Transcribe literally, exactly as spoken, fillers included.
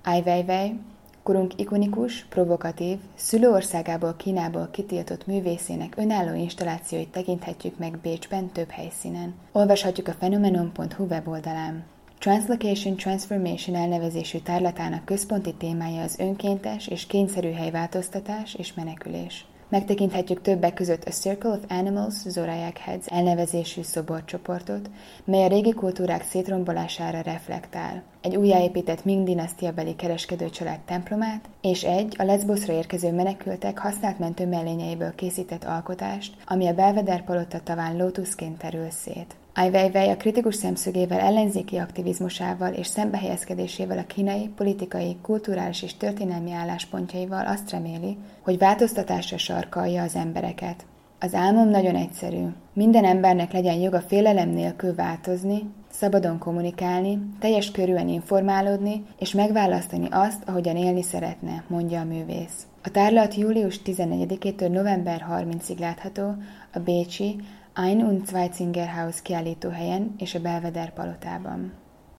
Ai Weiwei, korunk ikonikus, provokatív, szülőországából Kínából kitiltott művészének önálló installációit tekinthetjük meg Bécsben több helyszínen. Olvashatjuk a phenomenon pont hu weboldalán. Translocation Transformation elnevezésű tárlatának központi témája az önkéntes és kényszerű helyváltoztatás és menekülés. Megtekinthetjük többek között a Circle of Animals Zodiac Heads elnevezésű szoborcsoportot, mely a régi kultúrák szétrombolására reflektál, egy újjáépített Ming dinasztiabeli kereskedőcsalád templomát, és egy a Leszboszra érkező menekültek használt mentő mellényeiből készített alkotást, ami a Belvedere palota taván lótuszként terül szét. Ai Weiwei a kritikus szemszögével, ellenzéki aktivizmusával és szembehelyezkedésével a kínai, politikai, kulturális és történelmi álláspontjaival azt reméli, hogy változtatásra sarkalja az embereket. Az álmom nagyon egyszerű. Minden embernek legyen joga félelem nélkül változni, szabadon kommunikálni, teljes körűen informálódni és megválasztani azt, ahogyan élni szeretne, mondja a művész. A tárlat július tizennegyedikétől november harmincadikáig látható a bécsi Ein- und Zweitzinger Haus kiállítóhelyen és a Belvedere palotában.